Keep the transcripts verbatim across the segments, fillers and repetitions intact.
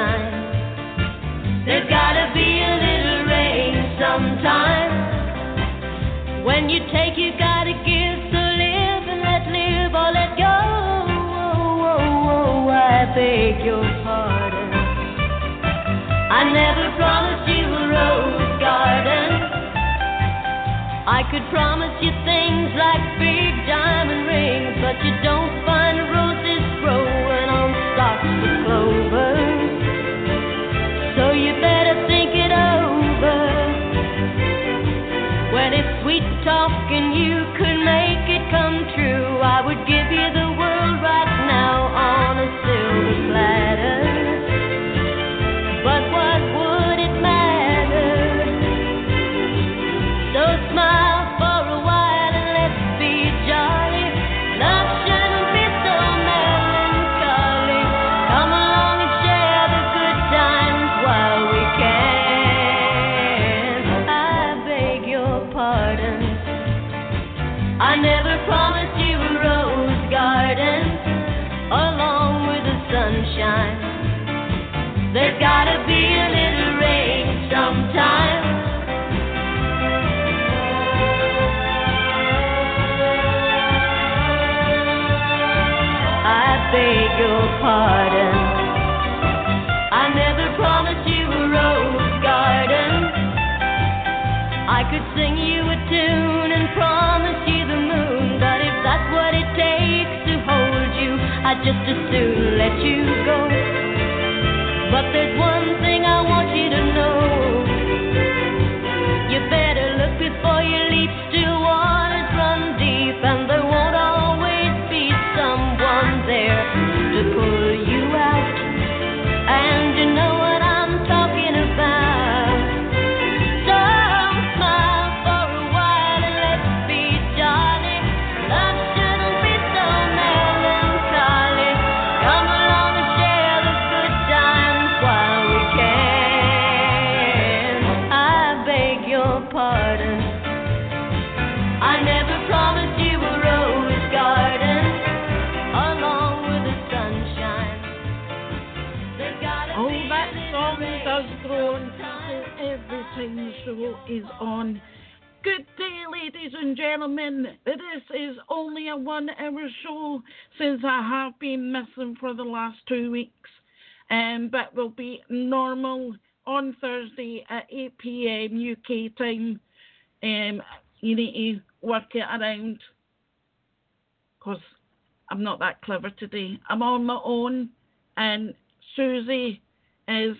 sunshine. There's gotta be a little rain sometime. When you take, you gotta give. So live and let live or let go. Oh, oh, oh, I beg your pardon. I never promised you a rose garden. I could promise you things like big diamond rings, but you don't find roses growing on stalks of clover. So you better think it over. Well, if sweet talking you could make it come true, I would give you the world right now on a silver platter. But what would it matter? So smile for a while and let's be jolly. Love shouldn't be so melancholy. Come along and share the good times while we can. I beg your pardon. I never promised you a rose garden along with the sunshine. There's gotta be a little rain sometime. I beg your pardon. I never promised you a rose garden. I could sing you a tune and promise you the moon, but if that's what it takes to hold you, I'd just as soon let you go. But there's one thing I want you to know. You better look before you leap. Still waters run deep, and there won't always be someone there to pull you out. And you know what I'm talking about. So smile for a while and let's be jolly. Love shouldn't be so melancholy. Come along and share the good times while we can. I beg your pardon. I never promised you a rose garden along with the sunshine. There's gotta Oh, be that a little song rain does grow on sometime. every time the show is on. Good day, ladies and gentlemen. This is only a one-hour show since I have been missing for the last two weeks. Um, but will be normal on Thursday at eight p.m. U K time. Um, you need to work it around because I'm not that clever today. I'm on my own, and Susie is,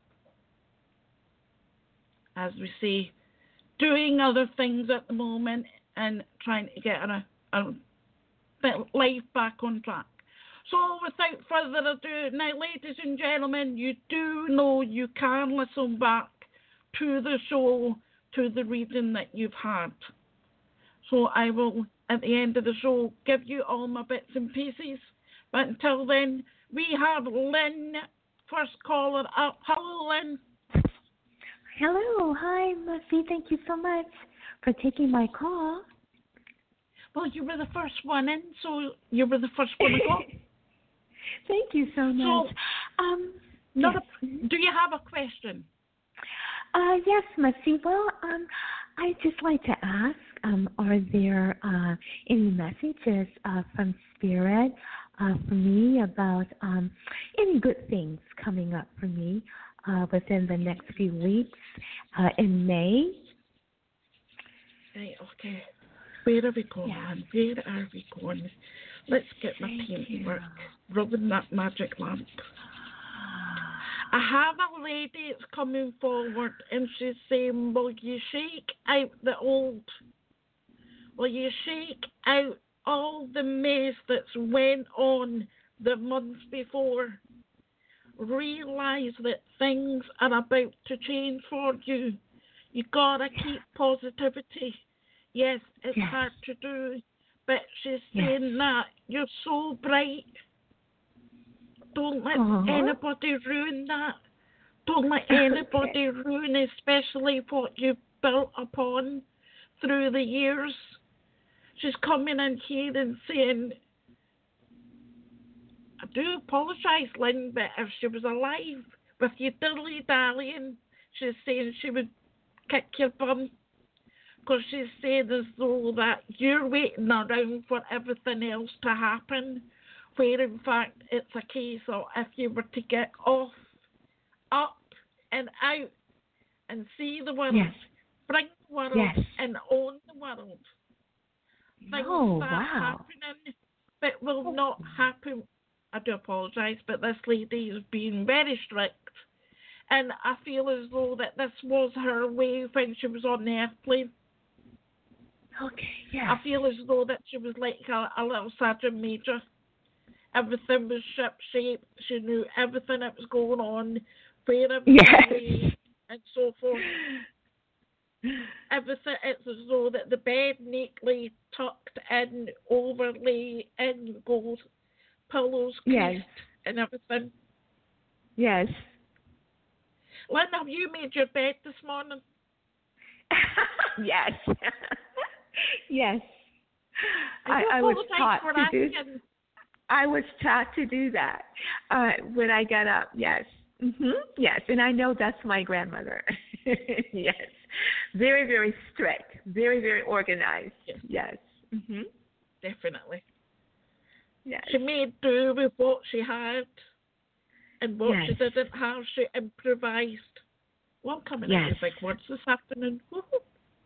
as we say, doing other things at the moment and trying to get her a, a bit life back on track. So without further ado, now ladies and gentlemen, you do know you can listen back to the show, to the reading that you've had. So I will, at the end of the show, give you all my bits and pieces. But until then, we have Lynn, first caller up. Hello, Lynn. Hello, hi, Muffy. Thank you so much for taking my call. Well, you were the first one in, so you were the first one to go. Thank you so much. So, um, not yes. a, do you have a question? Uh, yes, Muffy. Well, um, I'd just like to ask, um, are there uh, any messages uh, from Spirit uh, for me about um, any good things coming up for me uh, within the next few weeks uh, in May? Right, okay. Where are we going? Yeah. Where are we going? Let's get my Thank team you. to work. Rubbing that magic lamp. I have a lady that's coming forward and she's saying, will you shake out the old? Will you shake out all the mess that's went on the months before? Realise that things are about to change for you. You gotta keep positivity. Yes, it's Yes. hard to do, but she's Yes. saying that you're so bright. Don't let Uh-huh. anybody ruin that. Don't let anybody ruin especially what you've built upon through the years. She's coming in here and saying, I do apologise, Lynn, but if she was alive, with your dilly dallying, she's saying she would kick your bum. Because she's saying as though that you're waiting around for everything else to happen, where in fact it's a case of if you were to get off, up and out and see the world, yes. bring the world Yes. and own the world. Things Oh, start wow. happening, but will not happen. I do apologise, but this lady is being very strict. And I feel as though that this was her way when she was on the airplane. Okay, yes. I feel as though that she was like a, a little sergeant major. Everything was ship shape. She knew everything that was going on, where everything Yes. was, and so forth. Everything, it's as though that the bed neatly tucked in, overlay in gold, pillows creased, Yes. and everything. Yes. Lynn, have you made your bed this morning? Yes. Yes. I, I, I was taught for to do. asking. I was taught to do that uh, when I got up. Yes. Mhm. Yes, and I know that's my grandmother. Yes. Very, very strict. Very, very organized. Yes. Yes. Mhm. Definitely. Yes. She made do with what she had, and what Yes. she didn't have, she improvised. Well, I'm coming Yes. out with big words this afternoon. Woo-hoo.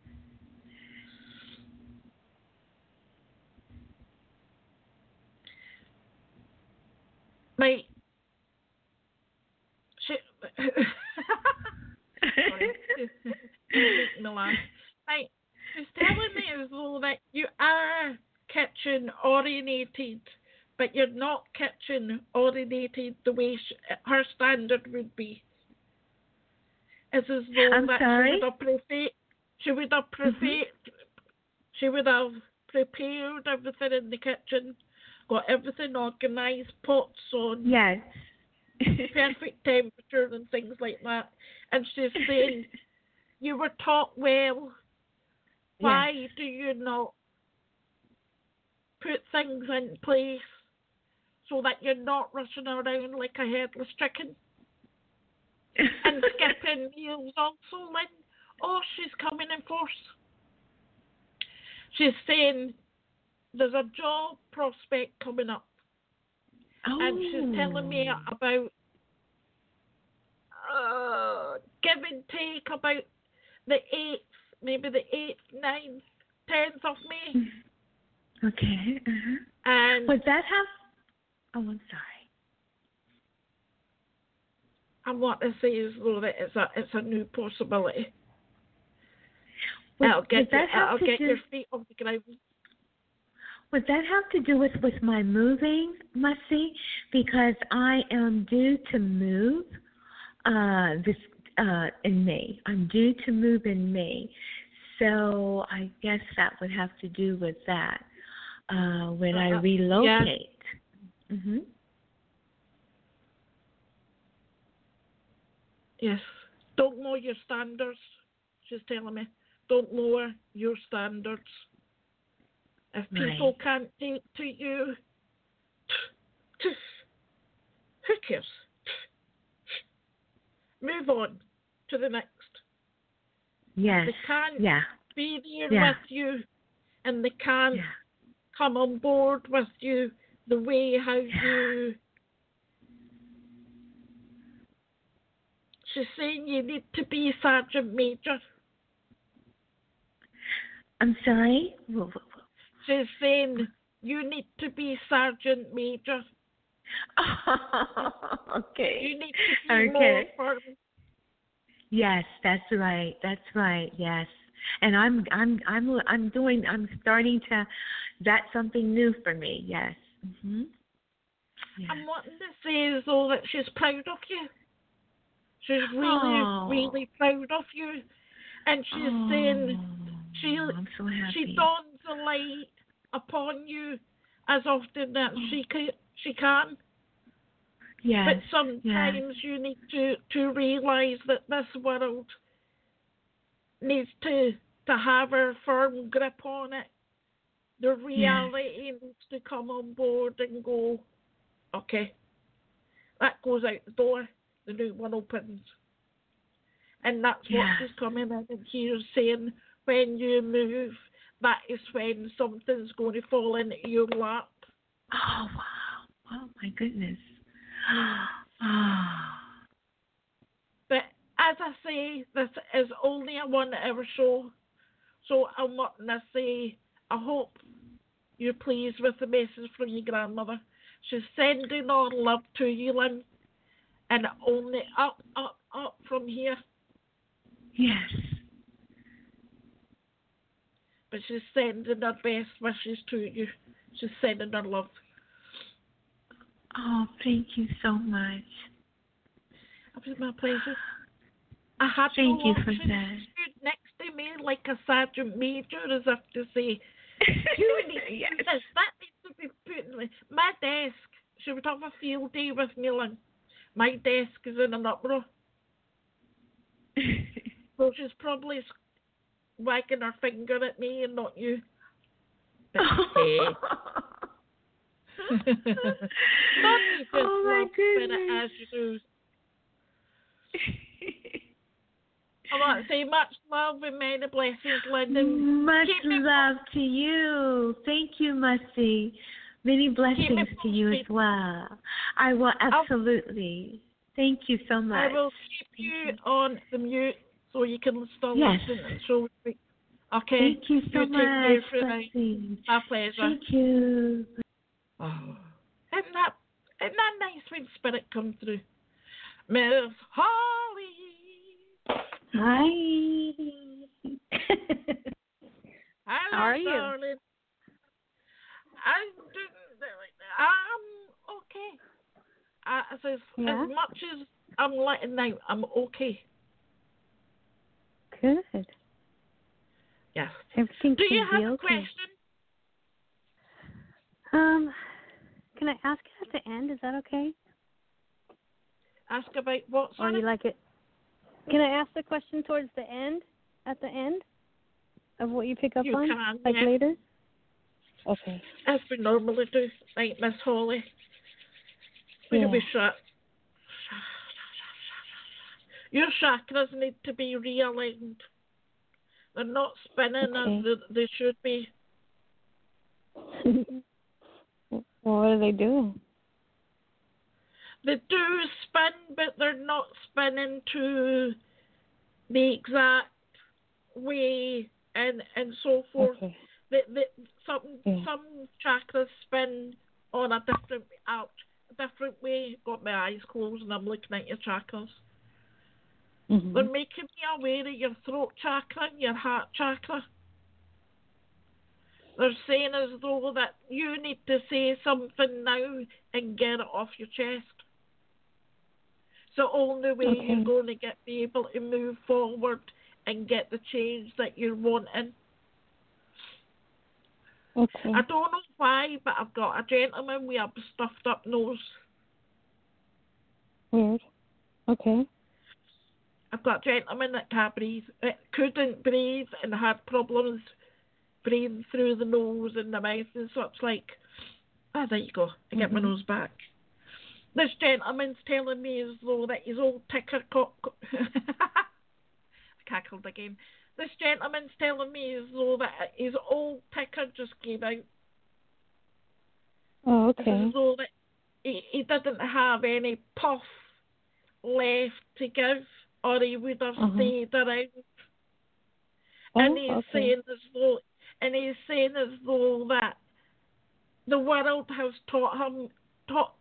Right. She. Sorry. Make me laugh. Right. She's telling me as though that you are kitchen orientated, but you're not kitchen orientated the way she, her standard would be. It's as though I'm that sorry? she would have prepared. She would have prepared. Mhm. She would have prepared everything in the kitchen, got everything organised, pots on, Yes. perfect temperature and things like that. And she's saying, you were taught well. Why Yes. do you not put things in place so that you're not rushing around like a headless chicken? And skipping meals also, Lynn. Oh, she's coming in force. She's saying there's a job prospect coming up. Oh. And she's telling me about uh, give and take about the eighth, maybe the eighth, ninth, tenth of May. Okay. Uh-huh. And Would that have? Oh, I'm sorry. I want to say is though that it's a it's a new possibility. Would, I'll get would that you, have I'll to get do? your feet off the ground. Would that have to do with with my moving, Mussy? Because I am due to move uh, this uh, in May. I'm due to move in May, so I guess that would have to do with that uh, when I Uh, relocate. Yeah. Mhm. Yes. Don't lower your standards. She's telling me. Don't lower your standards. If people Right. can't take to you, who cares? Move on to the next. Yes. They can't Yeah. be there Yeah. with you, and they can't Yeah. come on board with you the way how Yeah. you. She's saying you need to be Sergeant Major. I'm sorry. Wha- wha- wha- She's saying you need to be Sergeant Major. Oh, okay. You need to be Okay. more firm. Yes, that's right. That's right. Yes, and I'm I'm I'm I'm doing. I'm starting to. That's something new for me. Yes. Mhm. Yes. I'm wanting to say as though that she's proud of you. She's really, Oh. really proud of you, and she's Oh, saying she I'm so happy. she dawns a light upon you as often as Oh. she can. She can. Yes. But sometimes you need to, to realise that this world needs to, to have a firm grip on it. The reality needs to come on board and go, okay, that goes out the door. the new one opens. And that's what Yeah. she's coming in and here saying, when you move, that is when something's going to fall into your lap. Oh, wow. Oh, my goodness. Oh. But as I say, this is only a one-hour show, so I'm not going to say, I hope you're pleased with the message from your grandmother. She's sending all love to you, Lynn, and only up, up, up from here. Yes. But she's sending her best wishes to you. She's sending her love. Oh, thank you so much. It was my pleasure. I had Thank no you for option. that. She stood next to me like a sergeant major, as if to say, you need to Yes. do this. That needs to be put in the- my desk. She would have a field day with me, Lynn. My desk is in an uproar. So she's probably wagging her finger at me and not you. But hey. Don't you just Oh, my love spin it goodness. as you do. I want to say much love and many blessings, Lyndon. Much Keep me love to you. Thank you, Musty. Many blessings to you as posted. well. I will absolutely. Thank you so much. I will keep you on the mute so you can still Yes. listen and show me. Okay. Thank you so you take much. care for now. Blessings. My pleasure. Thank you. Oh. Isn't that, isn't that nice when spirit comes through? Miss Holly. Hi. Hello, How are you? darling. I'm doing, I'm okay. I, as, Yeah? as much as I'm letting out, I'm okay. Good. Yes. Everything Do you seems to have be a okay. question? Um, can I ask it at the end? Is that okay? Ask about what, Or sorry? you like it? Can I ask the question towards the end? At the end of what you pick up You on, can, like yeah. later? Okay. As we normally do, right, Miss Holly? We Yeah. can be shut. Your chakras need to be realigned. They're not spinning Okay. as they, they should be. Well, what are they doing? They do spin, but they're not spinning to the exact way and and so forth. Okay. The, the, some Yeah. some chakras spin on a different out a different way. Got my eyes closed and I'm looking at your chakras. Mm-hmm. They're making me aware of your throat chakra and your heart chakra. They're saying as though that you need to say something now and get it off your chest. So only way Okay. you're going to get be able to move forward and get the change that you're wanting. Okay. I don't know why, but I've got a gentleman with a stuffed up nose. Weird. Okay. I've got a gentleman that can't breathe, that couldn't breathe and had problems breathing through the nose and the mouth and such like. Ah, there you go. I get Mm-hmm. my nose back. This gentleman's telling me as though that his old ticker cock. I cackled again. This gentleman's telling me as though that his old ticker just gave out. Oh, It's okay. as though that he, he didn't have any puff left to give, or he would have Uh-huh. stayed around. Oh, and he's okay. saying as though, and he's saying as though that the world has taught him, taught,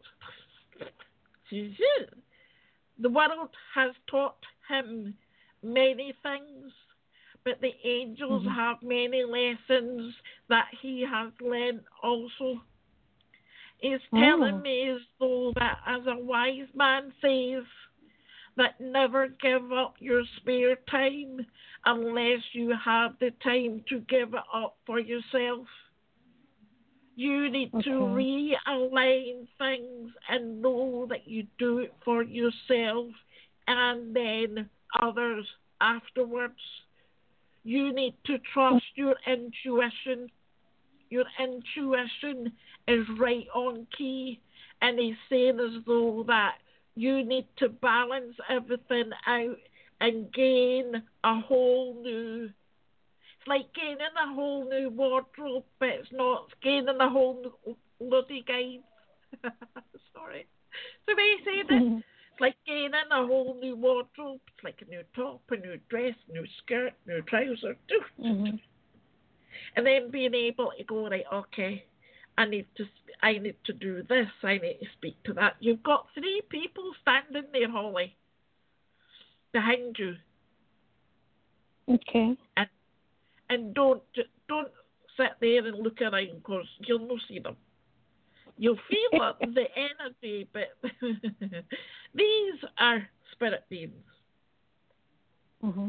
the world has taught him many things, but the angels Mhm. have many lessons that he has learned also. He's telling Oh. me as though that, as a wise man says, that never give up your spare time unless you have the time to give it up for yourself. You need Okay. to realign things and know that you do it for yourself and then others afterwards. You need to trust your intuition. Your intuition is right on key, and he's saying as though that you need to balance everything out and gain a whole new. It's like gaining a whole new wardrobe, but it's not. It's gaining a whole new bloody guide. Sorry. The way you said it. It's like gaining a whole new wardrobe. It's like a new top, a new dress, new skirt, new trousers. Mm-hmm. And then being able to go, right, okay, I need to I need to do this, I need to speak to that. You've got three people standing there, Holly, behind you. Okay. And and don't don't sit there and look around because you'll not see them. You'll feel it, the energy, but these are spirit beings. Mm-hmm.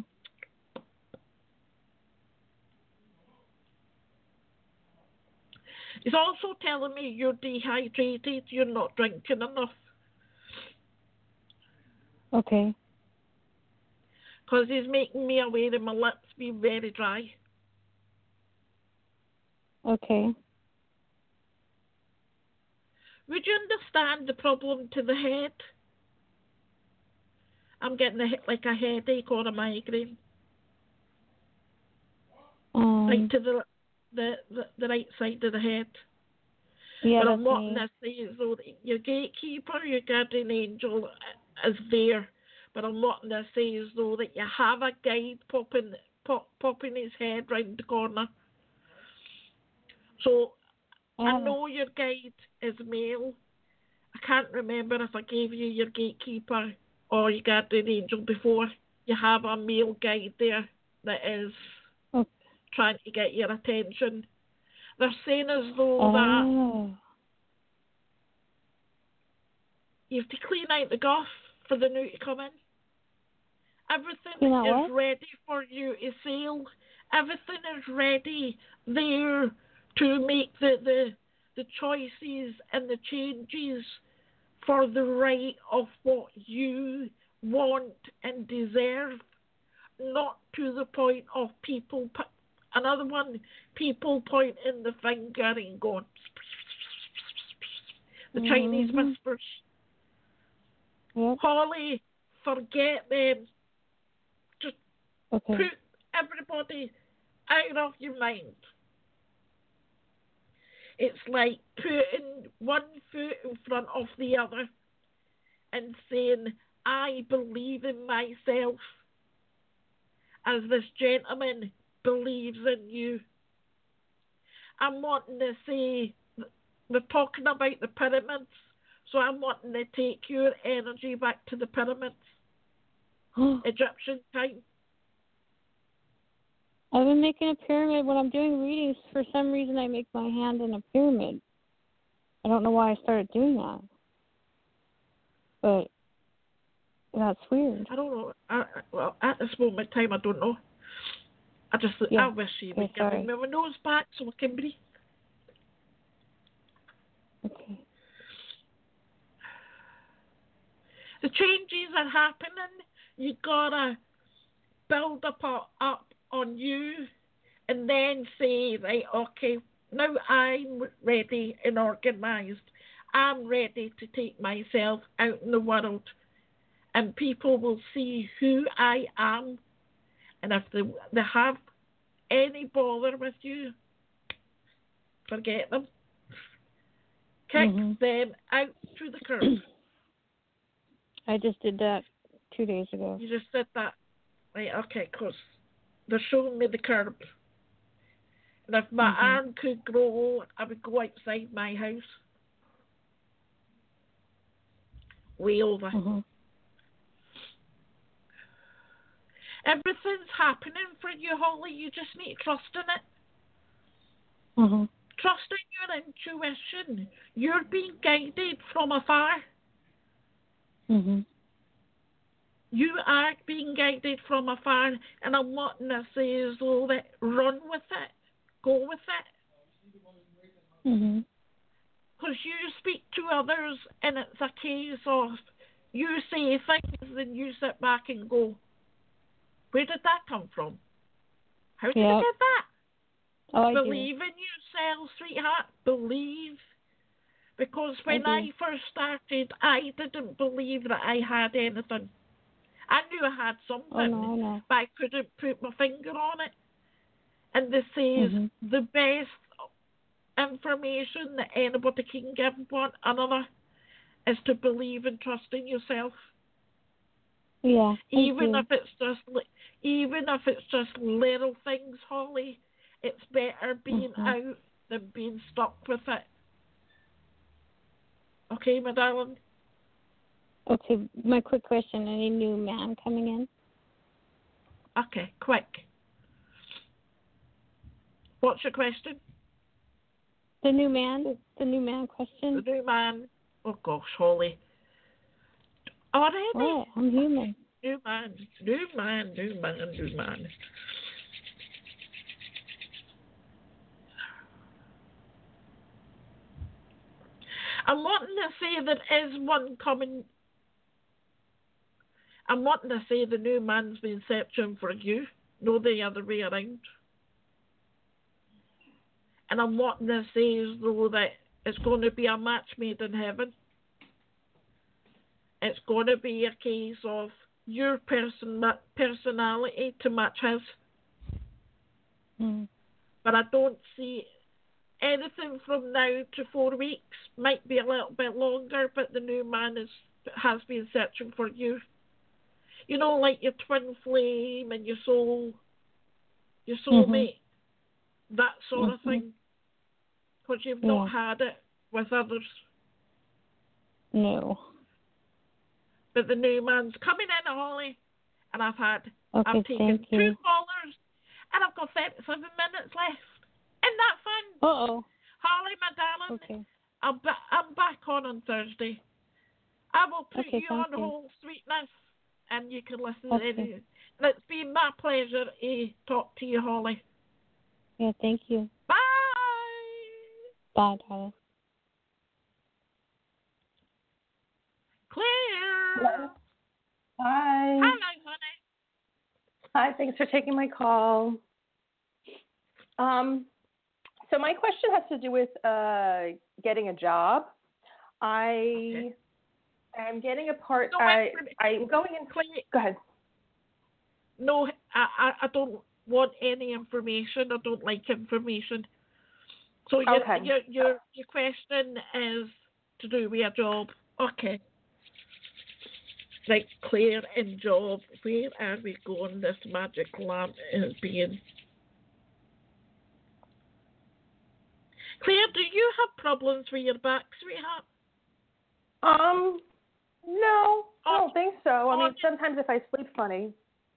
It's also telling me you're dehydrated, you're not drinking enough. Okay. Because he's making me aware that my lips be very dry. Okay. Would you understand the problem to the head? I'm getting a, like a headache or a migraine. Um, like to the, the the the right side of the head. Yeah, but that's I'm wanting me. to say is though that your gatekeeper, your guardian angel is there. But I'm wanting to say is though that you have a guide popping pop, popping his head round the corner. So I Um, know your guide is male. I can't remember if I gave you your gatekeeper or your guardian angel before. You have a male guide there that is oh. trying to get your attention. They're saying as though that Oh. you have to clean out the guff for the new to come in. Everything Clean out is what? ready for you to sail. Everything is ready there to make the, the the choices and the changes for the right of what you want and deserve, not to the point of people, another one, people pointing the finger and going, the Chinese Mm-hmm. whispers. Yep. Holly, forget them. Just Okay. put everybody out of your mind. It's like putting one foot in front of the other and saying, I believe in myself as this gentleman believes in you. I'm wanting to say, we're talking about the pyramids, so I'm wanting to take your energy back to the pyramids, Egyptian time. I've been making a pyramid. When I'm doing readings, for some reason I make my hand in a pyramid. I don't know why I started doing that. But that's weird. I don't know. I, well, at this moment in time, I don't know. I just, Yeah. I wish you Okay, would give sorry. me my nose back so I can breathe. Okay. The changes are happening. You gotta build up, up on you and then say, right, okay, now I'm ready and organised. I'm ready to take myself out in the world and people will see who I am. And if they, they have any bother with you, forget them. Kick Mhm. them out to the curb. I just did that two days ago. You just said that. Right, okay, because they're showing me the curb. And if my Mhm. arm could grow, I would go outside my house. Way over. Mhm. Everything's happening for you, Holly. You just need to trust in it. Mhm. Trust in your intuition. You're being guided from afar. Mhm. You are being guided from afar, and I'm wanting to say is though that run with it, go with it. Mhm. Because you speak to others, and it's a case of you say things, and you sit back and go, "Where did that come from? How did Yep. you get that?" Oh, I Believe in yourself, sweetheart. Believe. Because when I I, do. first started, I didn't believe that I had anything. I knew I had something, Oh no, I know. but I couldn't put my finger on it. And this is Mhm. the best information that anybody can give one another is to believe and trust in yourself. Yeah. Thank Even you. if it's just li- even if it's just little things, Holly, it's better being Mhm. out than being stuck with it. Okay, my darling? Okay, my quick question: any new man coming in? Okay, quick. What's your question? The new man. The new man The question. new man. Oh gosh, Holly. Already? What? I'm human. New man, new man, new man, new man. I'm wanting to say there is one coming. I'm wanting to say the new man's been searching for you, no the other way around. And I'm wanting to say as though that it's going to be a match made in heaven. It's going to be a case of your person personality to match his. Mm. But I don't see anything from now to four weeks. Might be a little bit longer, but the new man is has been searching for you. You know, like your twin flame and your soul, your soulmate, Mhm. that sort Mhm. of thing. Because you've Yeah. not had it with others. No. But the new man's coming in, Holly, and I've had, Okay. I've taken Thank two you. callers, and I've got thirty-seven minutes left. Isn't that fun? Uh oh. Holly, my darling, Okay. I'll ba- I'm back on on Thursday. I will put Okay. you Sounds on good. hold, sweetness, and you can listen Okay. to it. And it's been my pleasure to talk to you, Holly. Yeah. Thank you. Bye. Bye, darling. Claire. Hello. Hi. Hello, honey. Hi, thanks for taking my call. Um, so my question has to do with uh, getting a job. I am getting a part. No, I wait, I'm going in. Claire, Go ahead. no, I, I, I don't want any information. I don't like information. So your Okay. your your your question is to do with a job. Okay. Like Claire and job. Where are we going? This magic lamp is being. Claire, do you have problems with your back, sweetheart? Um, no, I Oh, don't think so. I oh, mean, sometimes if I sleep funny.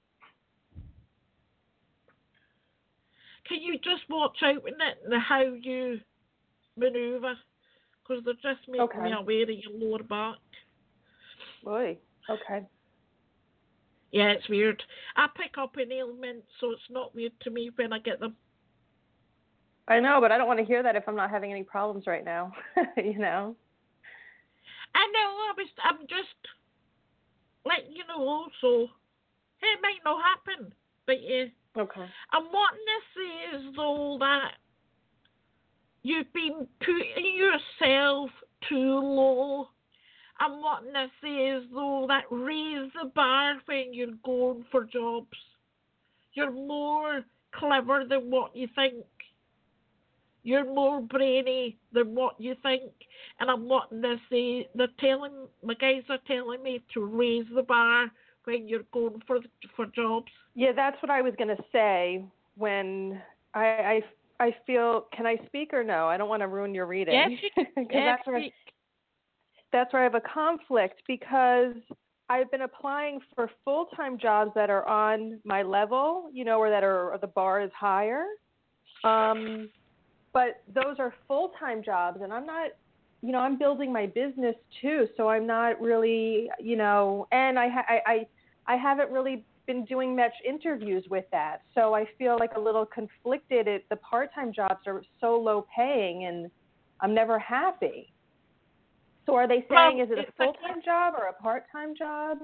Can you just watch out with it and how you manoeuvre? Because they're just making Okay. me aware of your lower back. Boy. Okay. Yeah, it's weird. I pick up an ailment, so it's not weird to me when I get them. I know, but I don't want to hear that if I'm not having any problems right now. You know. I know, I was, I'm just letting you know, so it might not happen. But yeah, Okay. I'm wanting to say as though that you've been putting yourself too low. I'm wanting to say as though that raise the bar when you're going for jobs. You're more clever than what you think. You're more brainy than what you think. And I'm wanting to say, they're telling, my guys are telling me to raise the bar when you're going for for jobs. Yeah, that's what I was going to say when I, I, I feel, can I speak or no? I don't want to ruin your reading. Yes, you can. 'Cause Yes, that's, where, speak. that's where I have a conflict because I've been applying for full-time jobs that are on my level, you know, or that are, or the bar is higher. Um, but those are full-time jobs, and I'm not, you know, I'm building my business too, so I'm not really, you know, and I, I, I, I haven't really been doing much interviews with that, so I feel like a little conflicted. It, the part-time jobs are so low paying, and I'm never happy. So are they saying, Well, is it a it's full-time job or a part-time job?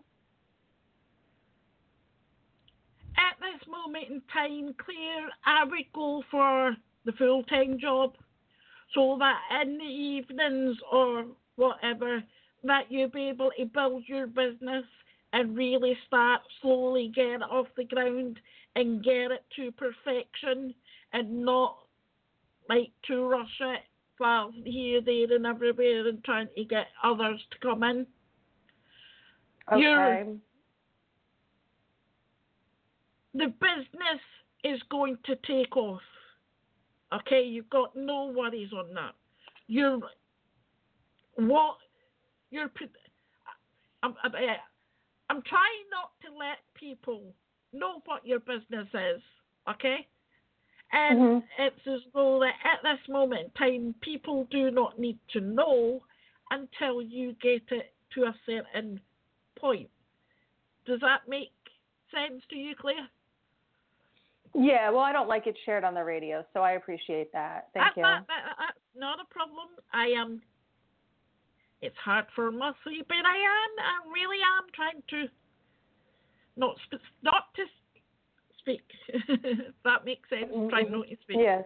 At this moment in time, Claire, I would go for the full-time job. so that in the evenings or whatever, that you'll be able to build your business and really start slowly get it off the ground and get it to perfection and not like to rush it while here, there and everywhere and trying to get others to come in. Okay. You're, the business is going to take off. Okay, you've got no worries on that. You're what you're. I'm, I'm, I'm trying not to let people know what your business is. Okay, and Mhm. it's as though that at this moment in time, people do not need to know until you get it to a certain point. Does that make sense to you, Claire? Yeah, well, I don't like it shared on the radio, so I appreciate that. Thank that, you. That, that, that's not a problem. I am. It's hard for me, but I am. I really am trying to not sp- not to speak. If that makes sense. Mm-hmm. Trying not to speak. Yes.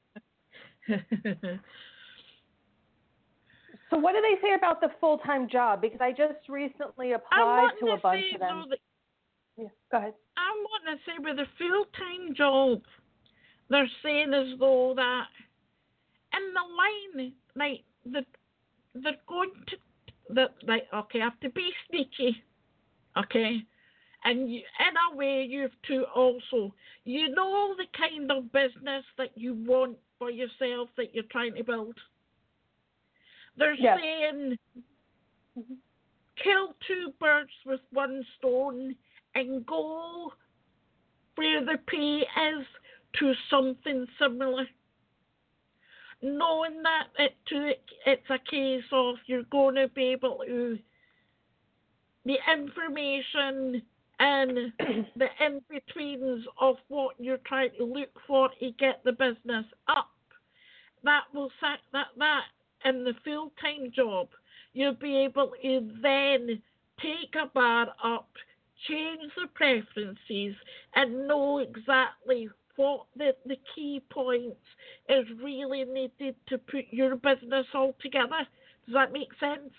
So what do they say about the full-time job? Because I just recently applied to a bunch of them. That, yeah, go ahead. I'm wanting to say with a full-time job, they're saying as though that in the line, like the they're going to that like okay, I have to be sneaky, okay, and you, in a way you have to also, you know, the kind of business that you want for yourself that you're trying to build. They're yes. saying mm-hmm. kill two birds with one stone and go where the pay is to something similar. Knowing that it to, it's a case of you're going to be able to, the information and the in-betweens of what you're trying to look for to get the business up, that will set that, that in the full-time job, you'll be able to then take a bar up, change the preferences, and know exactly what the, the key points is really needed to put your business all together. Does that make sense?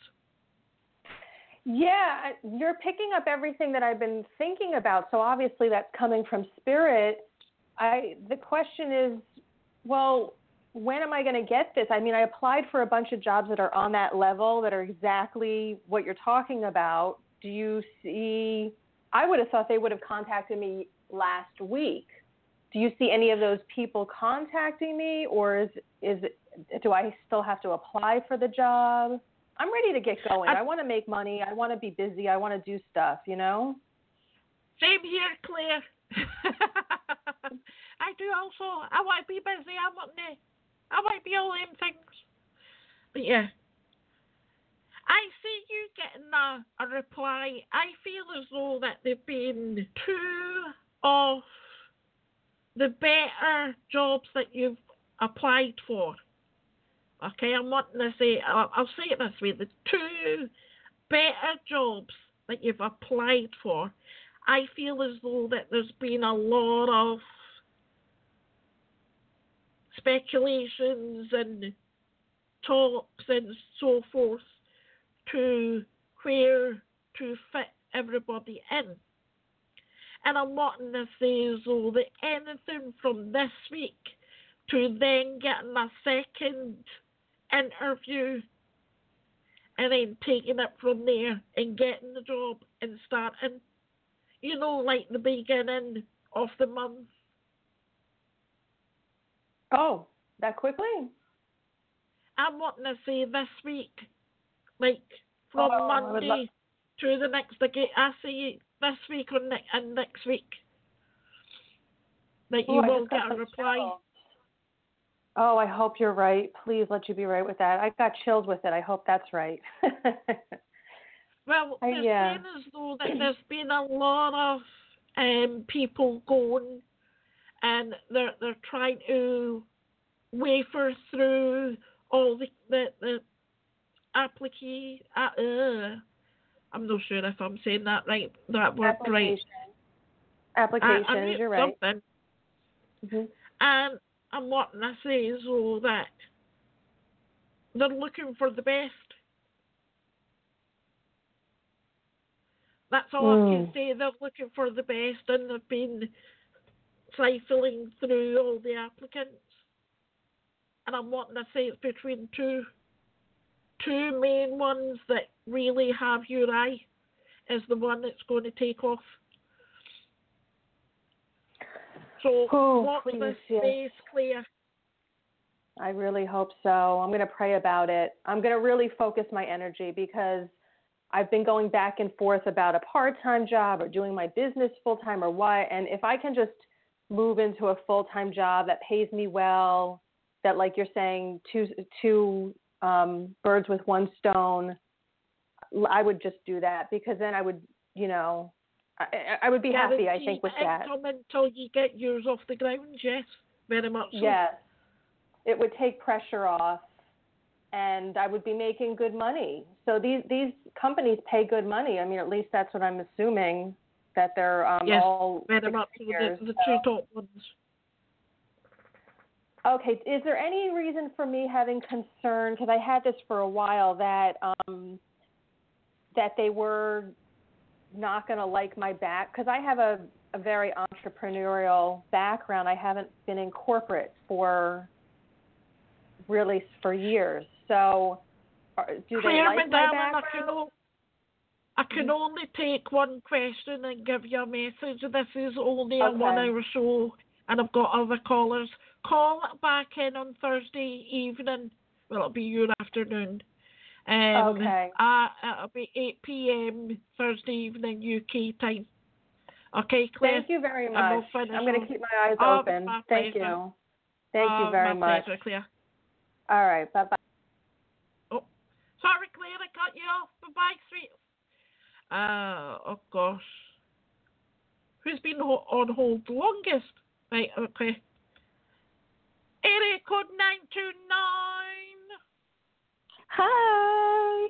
Yeah, you're picking up everything that I've been thinking about. So obviously that's coming from spirit. I the question is, well, when am I going to get this? I mean, I applied for a bunch of jobs that are on that level that are exactly what you're talking about. Do you see, I would have thought they would have contacted me last week. Do you see any of those people contacting me, or is is it, do I still have to apply for the job? I'm ready to get going. I, I want to make money. I want to be busy. I want to do stuff, you know? Same here, Claire. I do also. I want to be busy. I want to, I want to be all them things. But yeah. I see you getting a, a reply. I feel as though that they've been two of the better jobs that you've applied for. Okay, I'm wanting to say, I'll, I'll say it this way, the two better jobs that you've applied for, I feel as though that there's been a lot of speculations and talks and so forth to where to fit everybody in. And I'm wanting to say as though that anything from this week to then getting a second interview and then taking it from there and getting the job and starting, you know, like the beginning of the month. Oh, that quickly? I'm wanting to say this week, like from oh, Monday love- to the next, like I see this week or ne- and next week, that you oh, will get a reply. Chills. Oh, I hope you're right. Please let you be right with that. I got chills with it. I hope that's right. Well, I, there's yeah. been as though that there's been a lot of um, people going, and they're they're trying to wafer through all the the, the application. Uh, uh, I'm not sure if I'm saying that right. That word right. Applications. I, I you're right. Something. Mm-hmm. And and what I say is all that they're looking for the best. That's all mm. I can say. They're looking for the best, and they've been cycling through all the applicants. And I'm wanting to say it's between two, two main ones that really have your eye is the one that's going to take off. So oh, watch please, this yes. space clear. I really hope so. I'm going to pray about it. I'm going to really focus my energy because I've been going back and forth about a part-time job or doing my business full-time or what. And if I can just move into a full-time job that pays me well, that, like you're saying, two, two um, birds with one stone, I would just do that because then I would, you know, I, I would be yeah, happy, I think, with that. Until you get yours off the ground, yes, very much so. Yes. It would take pressure off, and I would be making good money. So these these companies pay good money. I mean, at least that's what I'm assuming, that they're um, yes, all very much years, the, the so. two top ones. Okay, is there any reason for me having concern, because I had this for a while, that um, that they were not going to like my back? Because I have a, a very entrepreneurial background. I haven't been in corporate for really for years. So are, do they Claire, like my my darling, background? I can, o- I can only take one question and give you a message. This is only a Okay. one-hour show, and I've got other callers. Call back in on Thursday evening. Well, it'll be your afternoon. Um, okay. Uh, it'll be eight p.m. Thursday evening U K time. Okay, Claire? Thank you very much. We'll I'm going to keep my eyes oh, open. my Thank pleasure. you. Thank oh, you very my much. Pleasure, Claire. All right. Bye-bye. Oh, sorry, Claire, I cut you off. Bye-bye, sweet. Uh, oh, gosh. Who's been ho- on hold the longest? Right, okay. Area code nine two nine. Hi.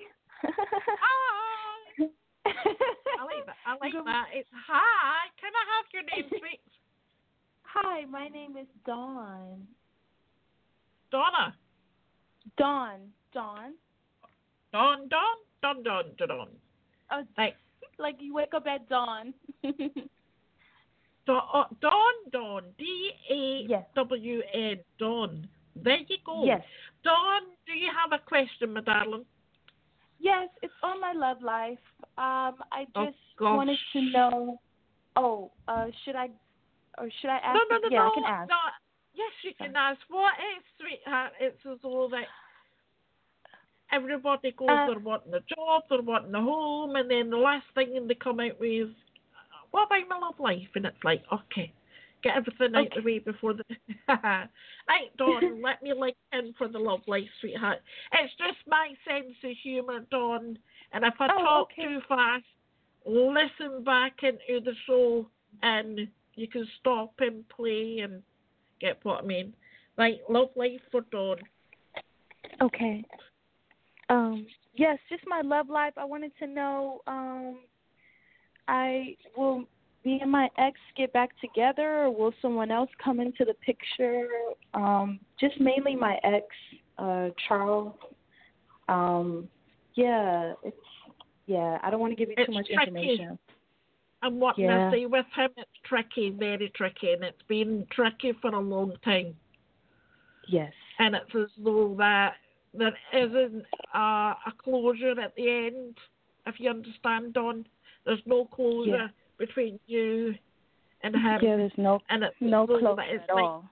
Hi. I like that. I like that. It's hi. Can I have your name, sweet? Hi, my name is Dawn. Donna. Dawn. Dawn. Dawn, Dawn, Dawn, Dawn, Dawn. Oh, like, like you wake up at dawn. Dawn, uh, Dawn, Dawn, D A W N, Dawn. There you go. Yes. Dawn, do you have a question, my darling? Yes, it's on my love life. Um, I just oh, wanted to know. Oh, uh, should I, or should I ask? No, no, no, yeah, no. I can ask. No. Yes, you can ask. What is, sweetheart? It's as though that everybody goes, uh, they're wanting a job, they're wanting a home, and then the last thing they come out with, what about my love life? And it's like, okay, get everything out okay. the way before the... Right, Dawn, let me link in for the love life, sweetheart. It's just my sense of humour, Dawn, and if I oh, talk okay. too fast, listen back into the show, and you can stop and play and get what I mean. Right, love life for Dawn. Okay. Um, yes, just my love life. I wanted to know, um, I will me and my ex get back together, or will someone else come into the picture? Um, just mainly my ex, uh, Charles. Um, yeah, it's yeah. I don't want to give you it's too much tricky. information. And what yeah. can I say with him? It's tricky, very tricky, and it's been tricky for a long time. Yes. And it's as though that there isn't a, a closure at the end, if you understand, Dawn. There's no closure yeah. between you and him. Yeah, there's no and it's no closure it's at like, all.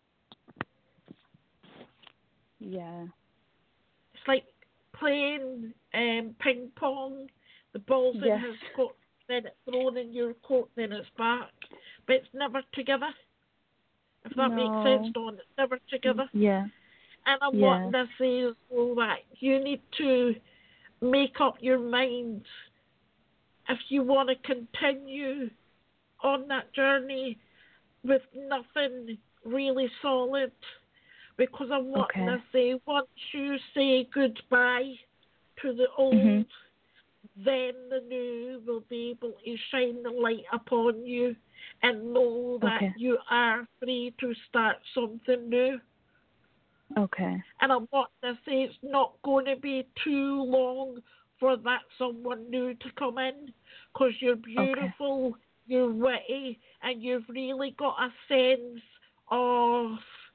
Yeah. It's like playing um, ping pong. The ball's yes. in his court, then it's thrown in your court, then it's back. But it's never together. If that no. makes sense, Dawn, it's never together. Yeah. And I'm yeah. wanting to say is well, that you need to make up your mind if you want to continue on that journey with nothing really solid. Because I'm wanting okay. to say, once you say goodbye to the old, mm-hmm. then the new will be able to shine the light upon you and know that okay. you are free to start something new. Okay. And I want to say it's not going to be too long for that someone new to come in, because you're beautiful, okay. You're witty, and you've really got a sense of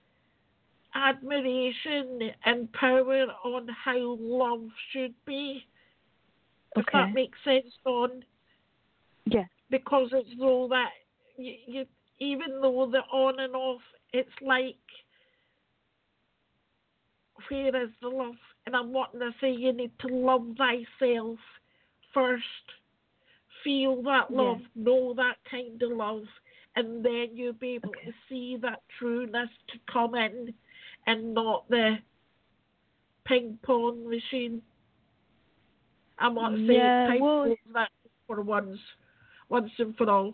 admiration and power on how love should be. If Okay. that makes sense, Dawn. Yes. Because it's though that you, you, even though the on and off, it's like, where is the love? And I'm wanting to say you need to love thyself first. Feel that love, yes. know that kind of love, and then you'll be able okay. to see that trueness to come in, and not the ping pong machine. I want to say yeah, time well, to that for once, once and for all.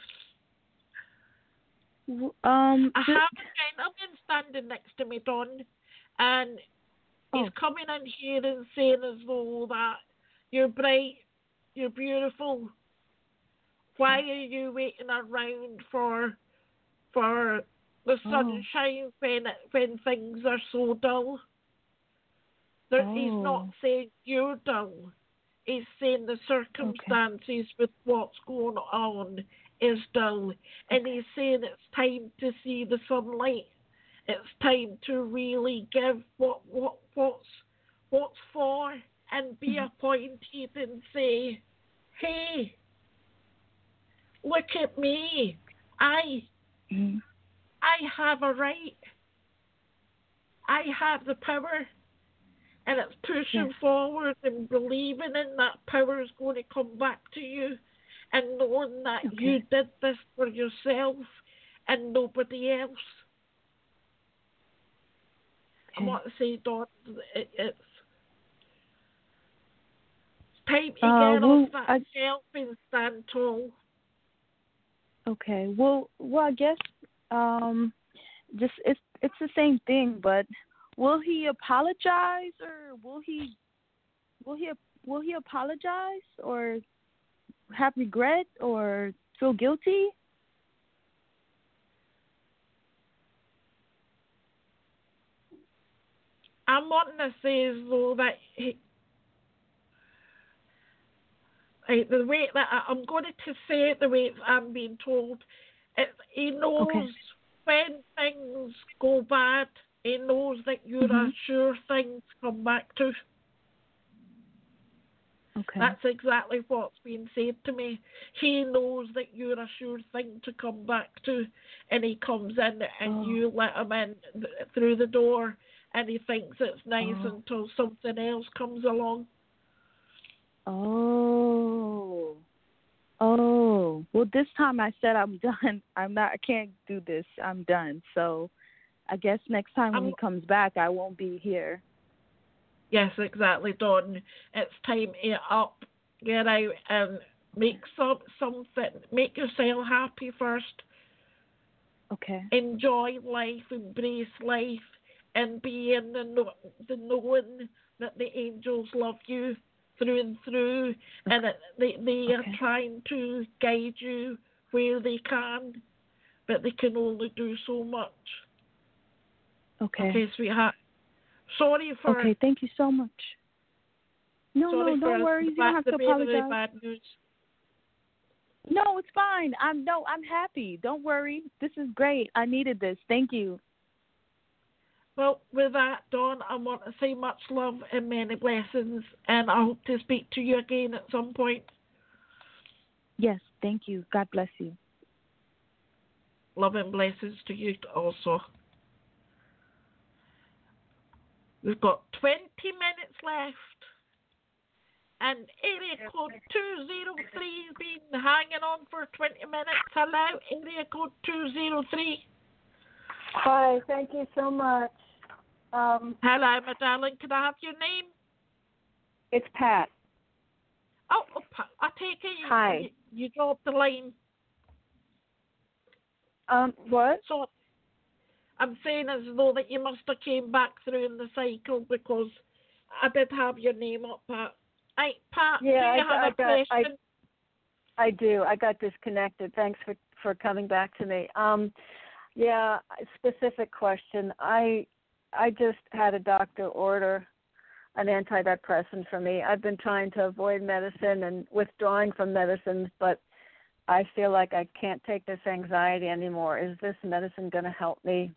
Um, I just... have a gentleman standing next to me, Don, and oh. he's coming in here and saying as though that you're bright, you're beautiful. Why are you waiting around for for the sunshine oh. when when things are so dull? There, oh. He's not saying you're dull. He's saying the circumstances okay. with what's going on is dull, and okay. he's saying it's time to see the sunlight. It's time to really give what what what's what's for, and be mm-hmm. appointed and say, hey, look at me. I mm-hmm. I have a right. I have the power. And it's pushing yes. forward and believing in that power is going to come back to you, and knowing that okay. you did this for yourself and nobody else. Okay. I want to say, Dawn, it, it's time to uh, get well, off that I... shelf and stand tall. Okay. Well, well, I guess um, just it's it's the same thing, but will he apologize, or will he will he will he apologize, or have regret, or feel guilty? I'm wanting to say as though that he, like, the way that I, I'm going to say it the way I'm being told, it, he knows okay. when things go bad. He knows that you're mm-hmm. a sure thing to come back to. Okay. That's exactly what's being said to me. He knows that you're a sure thing to come back to, and he comes in and oh. you let him in th- through the door, and he thinks it's nice oh. until something else comes along. Oh. Oh. Well, this time I said I'm done. I'm not. I can't do this. I'm done. So I guess next time when I'm, he comes back, I won't be here. Yes, exactly, Dawn. It's time to up, get out, and make some something. Make yourself happy first. Okay. Enjoy life, embrace life, and be in the, know- the knowing that the angels love you through and through, okay. and that they, they okay. are trying to guide you where they can, but they can only do so much. Okay. Okay, sweetheart. Sorry for. Okay, thank you so much. No, sorry no, no worries. You don't have to apologize. Bad news. No, it's fine. I'm no, I'm happy. Don't worry. This is great. I needed this. Thank you. Well, with that, Dawn, I want to say much love and many blessings, and I hope to speak to you again at some point. Yes, thank you. God bless you. Love and blessings to you also. We've got twenty minutes left, and area code two zero three has been hanging on for twenty minutes. Hello, area code two zero three. Hi, thank you so much. Um, Hello, my darling. Can I have your name? It's Pat. Oh, oh I take it you, Hi. you, you dropped the line. Um, what? So I'm saying as though that you must have came back through in the cycle, because I did have your name up, Pat. Hey, Pat, yeah, do you I, have I a got, question? I, I do. I got disconnected. Thanks for, for coming back to me. Um, yeah, specific question. I I just had a doctor order an antidepressant for me. I've been trying to avoid medicine and withdrawing from medicines, but I feel like I can't take this anxiety anymore. Is this medicine going to help me?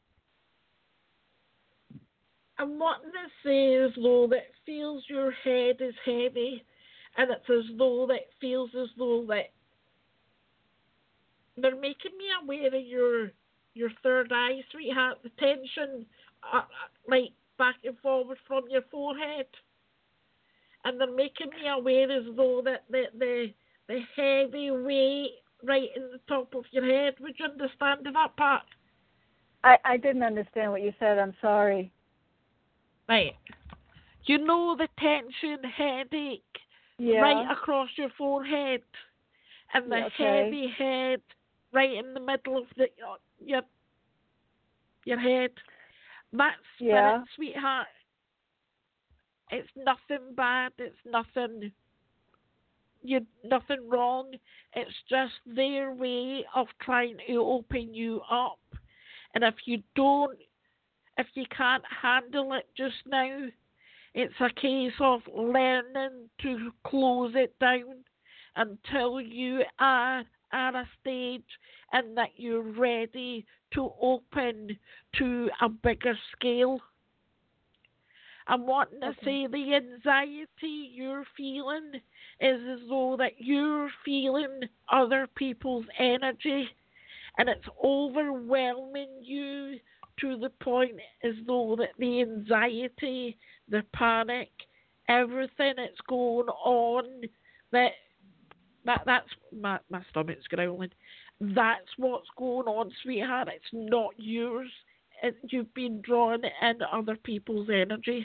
I'm wanting to say as though that it feels your head is heavy, and it's as though that it feels as though that they're making me aware of your your third eye, sweetheart. The tension, uh, like back and forward from your forehead, and they're making me aware as though that the the the heavy weight right in the top of your head. Would you understand that part? I, I didn't understand what you said. I'm sorry. Right. You know the tension, headache, Yeah. right across your forehead, and the Yeah, okay. heavy head right in the middle of the your your head. That's Yeah. spirit, sweetheart. It's nothing bad. It's nothing. You nothing wrong. It's just their way of trying to open you up. And if you don't, if you can't handle it just now, it's a case of learning to close it down until you are at a stage and that you're ready to open to a bigger scale. I'm wanting to Okay. say the anxiety you're feeling is as though that you're feeling other people's energy, and it's overwhelming you to the point as though that the anxiety, the panic, everything that's going on, that that that's my my stomach's growling. That's what's going on, sweetheart. It's not yours. It, you've been drawn in other people's energy.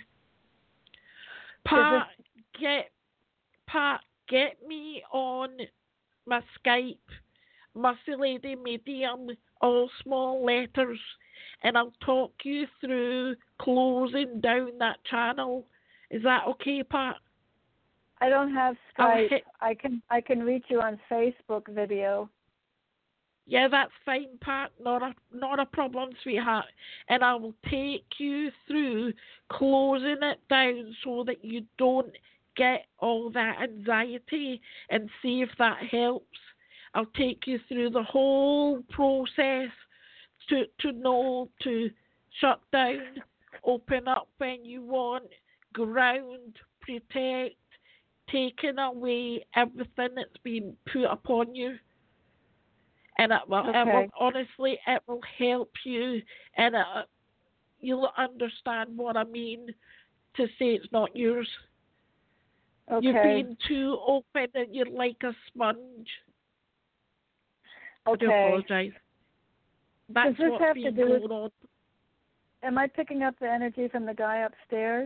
Pat, get Pat, get me on my Skype, Muscle Lady Medium, all small letters, and I'll talk you through closing down that channel. Is that okay, Pat? I don't have I'll Skype. hit- I can I can reach you on Facebook video. Yeah, that's fine, Pat. Not a not a problem, sweetheart. And I will take you through closing it down so that you don't get all that anxiety, and see if that helps. I'll take you through the whole process to to know to shut down, open up when you want, ground, protect, taking away everything that's been put upon you. And it will, Okay. it will, honestly, it will help you, and it, you'll understand what I mean to say it's not yours. Okay. You've been too open and you're like a sponge. I do Okay. apologise. That's Does this what's have been to do going with? on. Am I picking up the energy from the guy upstairs?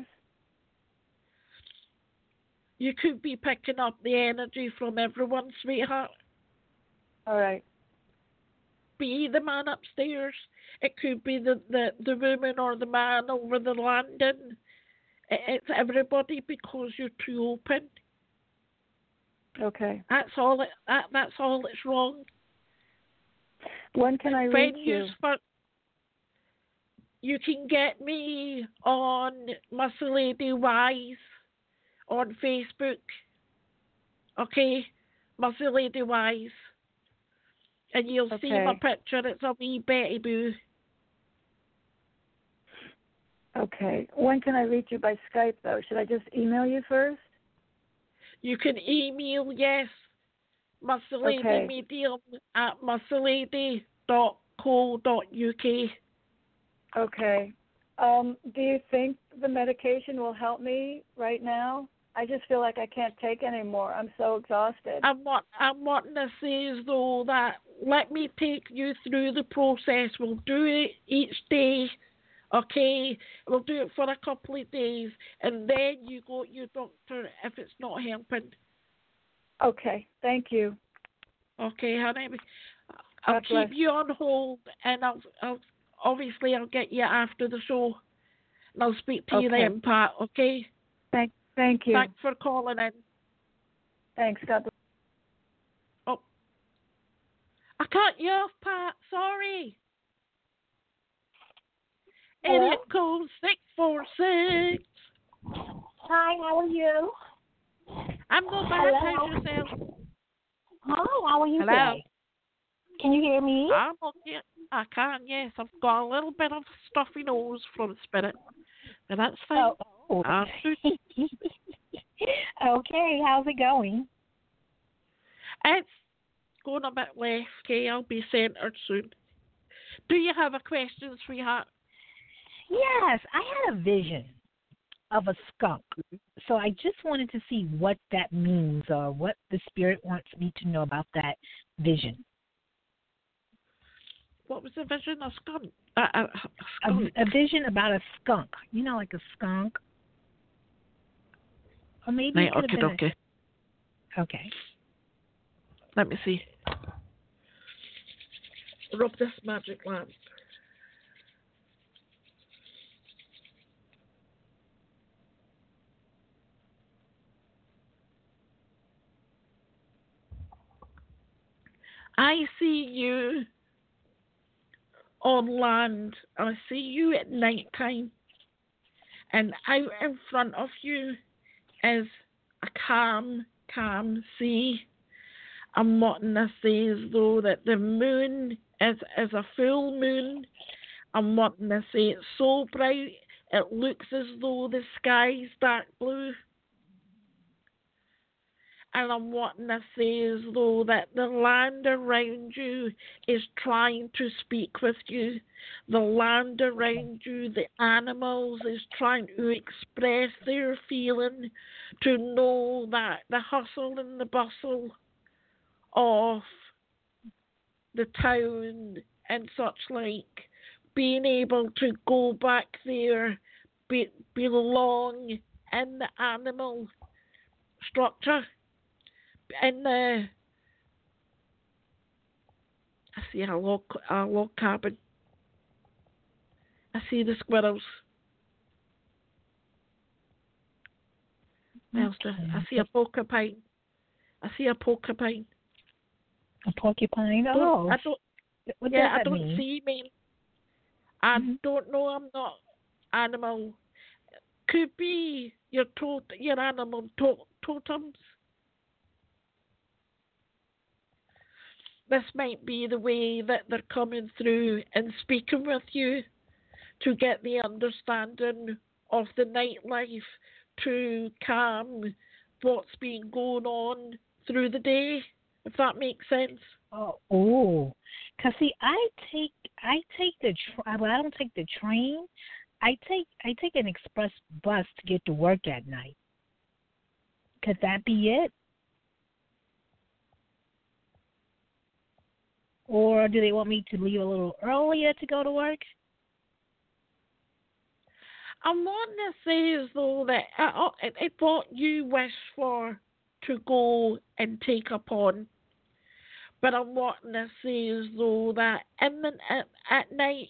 You could be picking up the energy from everyone, sweetheart. All right. Be the man upstairs. It could be the, the, the woman or the man over the landing. It, it's everybody because you're too open. Okay. That's all. It, that that's all that's wrong. When can I When reach you? sp- you can get me on Muscle Lady Wise on Facebook. Okay, Muscle Lady Wise, and you'll see Okay. my picture. It's a wee Betty Boo. Okay. When can I reach you by Skype, though? Should I just email you first? You can email, yes, Muscle Lady Okay. Medium at muscle lady dot co dot uk. Okay. Um, do you think the medication will help me right now? I just feel like I can't take anymore. I'm so exhausted. I'm what I'm wanting to say is though that let me take you through the process. We'll do it each day, okay? We'll do it for a couple of days, and then you go to your doctor if it's not helping. Okay. Thank you. Okay, honey. I'll God keep bless. you on hold, and I'll, I'll obviously I'll get you after the show, and I'll speak to you Okay. then, Pat. Okay. Thank. Thank you. Thanks for calling in. Thanks. God bless. Oh, I cut you off, Pat. Sorry. Area code six four six. Hi, how are you? I'm not bad. How's yourself? Hi, how are you Hello? today? Can you hear me? I'm okay. I can, yes. I've got a little bit of stuffy nose from Spirit, but that's fine. Oh, oh. I'm good. Okay, how's it going? It's going a bit left, okay? I'll be centered soon. Do you have a question, sweetheart? Yes, I had a vision of a skunk. So I just wanted to see what that means or what the spirit wants me to know about that vision. What was the vision? A skunk? A, a, a A, skunk? a vision about a skunk. You know, like a skunk. Or maybe Right, it could okay, have been okay. a... Okay. Let me see. Rub this magic lamp. I see you on land. I see you at night time. And out in front of you is a calm, calm sea. I'm wanting to say as though that the moon is, is a full moon. I'm wanting to say it's so bright it looks as though the sky's dark blue. And I'm wanting to say as though that the land around you is trying to speak with you. The land around you, the animals, is trying to express their feeling, to know that the hustle and the bustle of the town and such like, being able to go back there, be, belong in the animal structure. In the, I see a log, a log cabin. I see the squirrels. What else do I see? A porcupine. I see a porcupine. A porcupine? Don't- Oh. I don't. What yeah, does I that don't mean? see me. I Mhm. don't know. I'm not animal. Could be your tot, your animal to- totems. This might be the way that they're coming through and speaking with you to get the understanding of the nightlife, to calm what's been going on through the day, if that makes sense. Oh, oh. Cause see, I take I take the tra- well, I don't take the train. I take I take an express bus to get to work at night. Could that be it? Or do they want me to leave a little earlier to go to work? I'm wanting to say as though that uh, it, it what you wish for to go and take upon. But I'm wanting to say as though that in the, at, at night,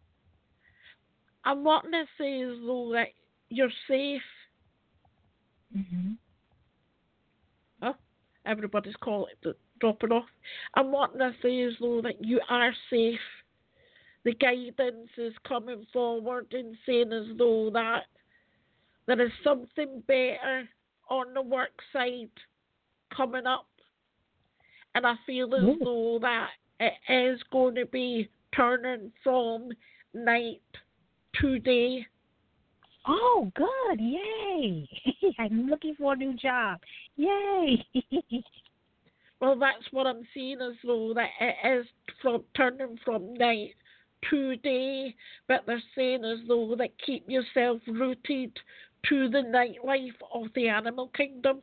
I'm wanting to say as though that you're safe. Mm-hmm. Oh, everybody's calling it dropping off. I'm wanting to say as though that you are safe. The guidance is coming forward and saying as though that there is something better on the work side coming up. And I feel as Ooh. though that it is going to be turning from night to day. Oh, good! Yay! I'm looking for a new job. Yay! Well, that's what I'm seeing as though that it is from turning from night to day, but they're saying as though that keep yourself rooted to the nightlife of the animal kingdom.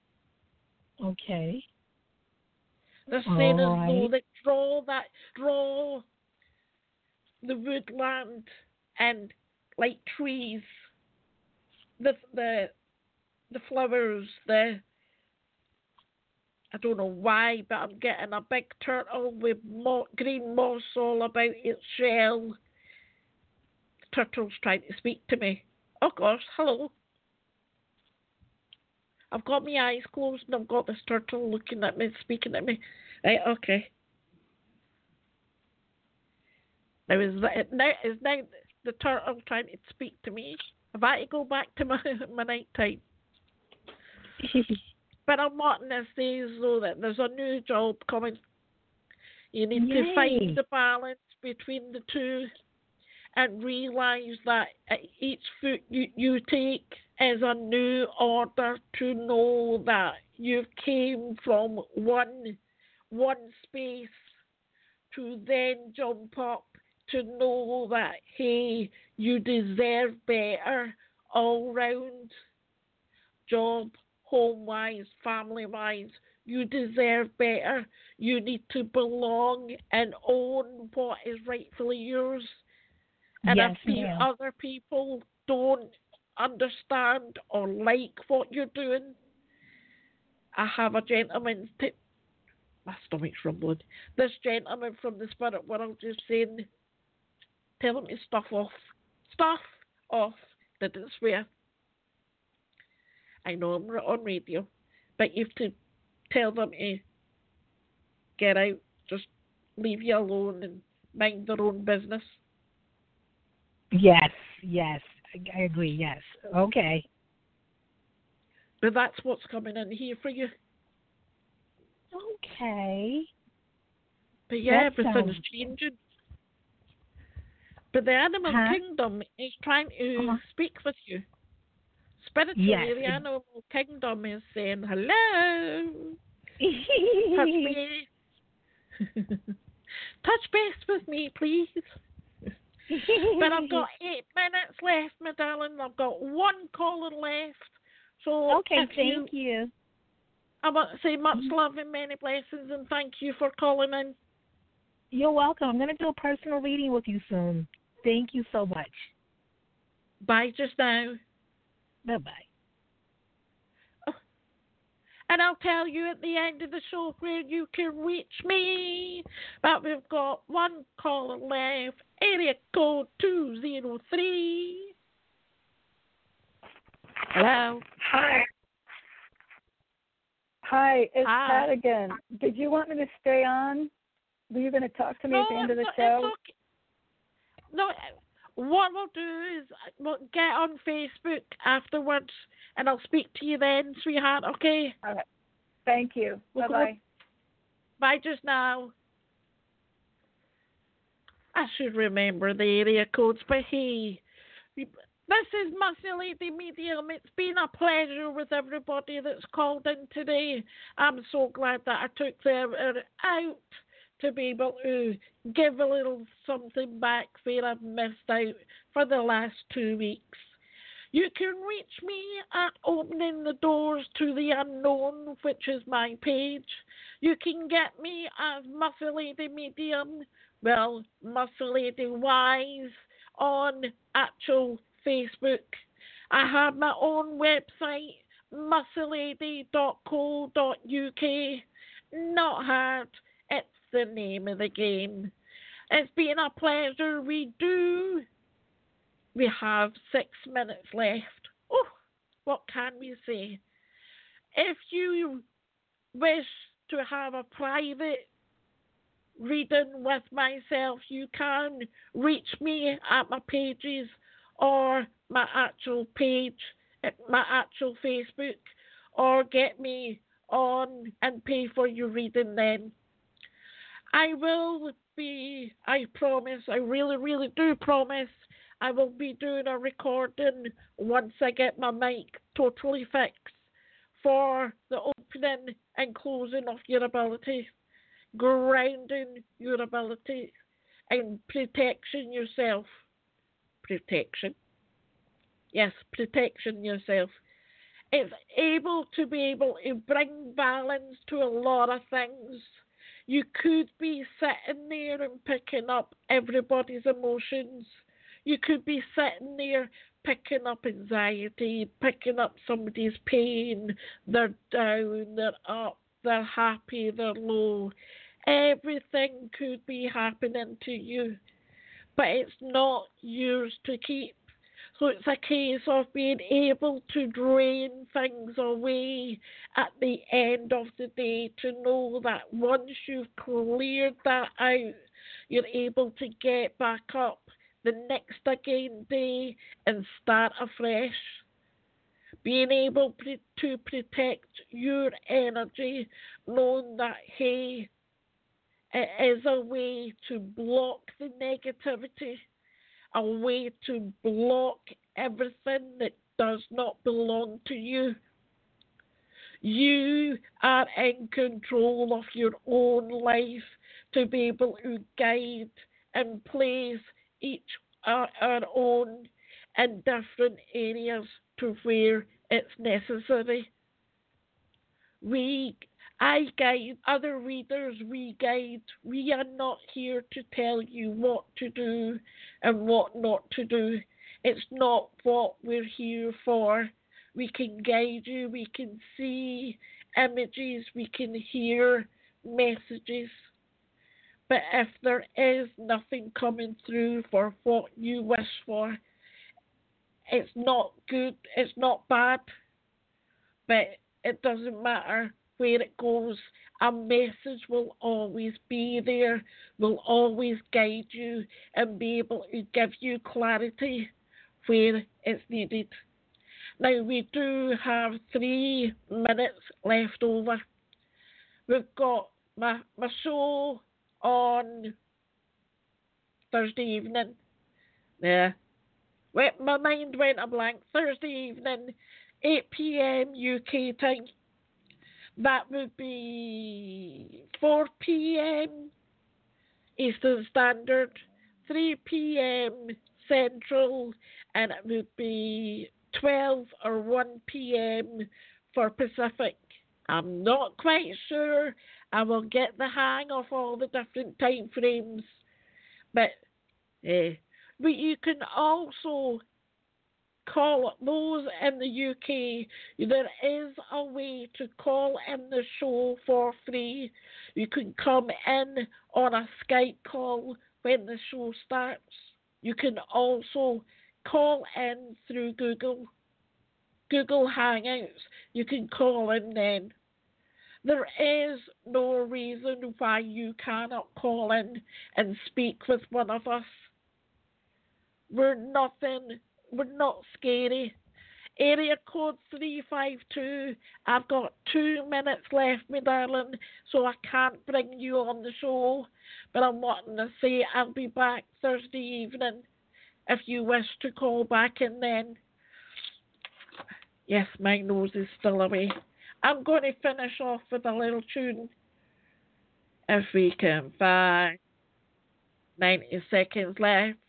Okay. They're saying All as though right. that draw that draw the woodland and like trees, the the the flowers, the I don't know why, but I'm getting a big turtle with mo- green moss all about its shell. The turtle's trying to speak to me. Oh gosh, hello. I've got my eyes closed and I've got this turtle looking at me, speaking at me. Right, okay. Now is that now is now the turtle trying to speak to me. I've had to go back to my, my night time. But I'm wanting to say as though that there's a new job coming. You need Yay. to find the balance between the two and realise that each foot you, you take is a new order to know that you came from one one space to then jump up to know that, hey, you deserve better all round. Job, home-wise, family-wise, you deserve better. You need to belong and own what is rightfully yours. And Yes, if the ma'am. other people don't understand or like what you're doing, I have a gentleman, t- my stomach's rumbling, this gentleman from the spirit world just saying, tell him to stuff off. Stuff off. Didn't swear. I know I'm on radio, but you have to tell them to get out, just leave you alone and mind their own business. Yes, yes, I, I agree. Yes, okay. But that's what's coming in here for you. Okay. But yeah, That everything's sounds- changing. But the animal Huh? kingdom is trying to Uh-huh. speak with you. Spiritually, Yes, the it- animal kingdom is saying, hello, touch base. Touch base with me, please. But I've got eight minutes left, my darling. I've got one caller left. So Okay, if thank you, you. I want to say much love and many blessings, and thank you for calling in. You're welcome. I'm going to do a personal reading with you soon. Thank you so much. Bye just now. Bye-bye. And I'll tell you at the end of the show where you can reach me. But we've got one caller left. Area code two zero three. Hello. Hi. Hi, it's Hi. Pat again. Did you want me to stay on? Were you going to talk to me No, at the end of the it's, show? it's okay. No, what we'll do is we'll get on Facebook afterwards, and I'll speak to you then, sweetheart, okay? All right. Thank you. We'll go- Bye-bye. Bye just now. I should remember the area codes, but hey, this is Mercy Lady Medium. It's been a pleasure with everybody that's called in today. I'm so glad that I took the hour out to be able to give a little something back where I've missed out for the last two weeks. You can reach me at Opening the Doors to the Unknown, which is my page. You can get me as Mercy Lady Medium, well, Mercy Lady Wise on actual Facebook. I have my own website, mercy lady dot co dot U K. Not hard, it's the name of the game. It's been a pleasure. We do. We have six minutes left. Oh, what can we say? If you wish to have a private reading with myself, you can reach me at my pages or my actual page, my actual Facebook, or get me on and pay for your reading then. I will be, I promise, I really, really do promise, I will be doing a recording once I get my mic totally fixed for the opening and closing of your ability, grounding your ability, and protection yourself. Protection. Yes, protection yourself. It's able to be able to bring balance to a lot of things. You could be sitting there and picking up everybody's emotions. You could be sitting there picking up anxiety, picking up somebody's pain. They're down, they're up, they're happy, they're low. Everything could be happening to you, but it's not yours to keep. So it's a case of being able to drain things away at the end of the day to know that once you've cleared that out, you're able to get back up the next again day and start afresh. Being able pre- to protect your energy, knowing that, hey, it is a way to block the negativity, a way to block everything that does not belong to you. You are in control of your own life to be able to guide and place each our, our own in different areas to where it's necessary. We, I guide other readers, we guide. We are not here to tell you what to do and what not to do. It's not what we're here for. We can guide you, we can see images, we can hear messages. But if there is nothing coming through for what you wish for, it's not good, it's not bad, but it doesn't matter where it goes. A message will always be there, will always guide you and be able to give you clarity where it's needed. Now, we do have three minutes left over. We've got my, my show on Thursday evening. Yeah. My mind went a blank. Thursday evening, eight p.m. U K time. That would be four p.m. Eastern Standard, three p.m. Central, and it would be twelve or one p.m. for Pacific. I'm not quite sure. I will get the hang of all the different time frames. But, eh, but you can also call those in the U K. There is a way to call in the show for free. You can come in on a Skype call when the show starts. You can also call in through Google, Google Hangouts. You can call in then. There is no reason why you cannot call in and speak with one of us. We're nothing, we're not scary. Area code three five two. I've got two minutes left, my darling, so I can't bring you on the show. But I'm wanting to say I'll be back Thursday evening if you wish to call back in then. Yes, my nose is still away. I'm going to finish off with a little tune. If we can find ninety seconds left.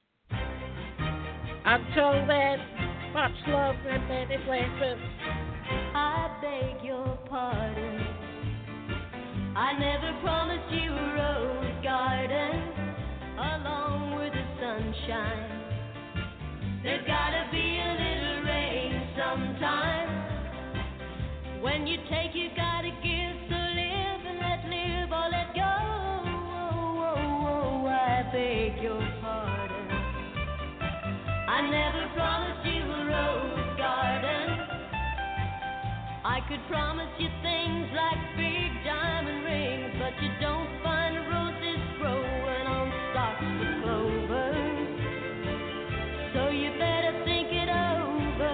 Until then, much love and many blessings. I beg your pardon. I never promised you a rose garden along with the sunshine. There's gotta be a little rain sometime. When you take, you gotta give. So live and let live or let go. Oh, oh, oh, I beg your pardon. I never promised you a rose garden. I could promise you things like big diamond rings, but you don't find roses growing on stalks of clover. So you better think it over.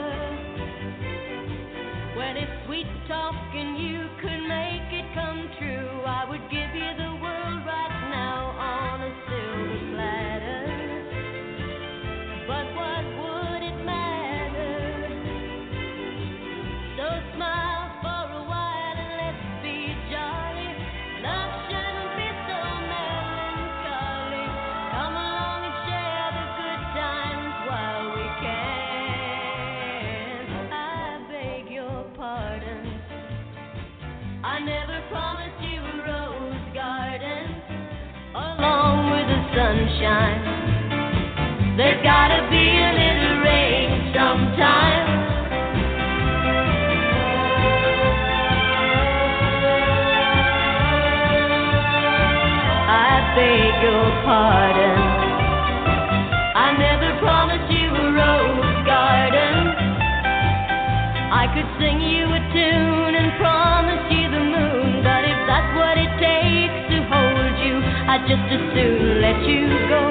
When it's sweet talking, you could make it come true. I would give you the world right now on a silver platter. But what would it matter? So smile for a while and let's be jolly. Love shouldn't be so melancholy. Come along and share the good times while we can. I beg your pardon. I never promised you a rose garden along with the sunshine. There's gotta be a little rain sometime. I beg your pardon. I never promised you a rose garden. I could sing you a tune and promise you the moon, but if that's what it takes to hold you, I'd just as soon let you go.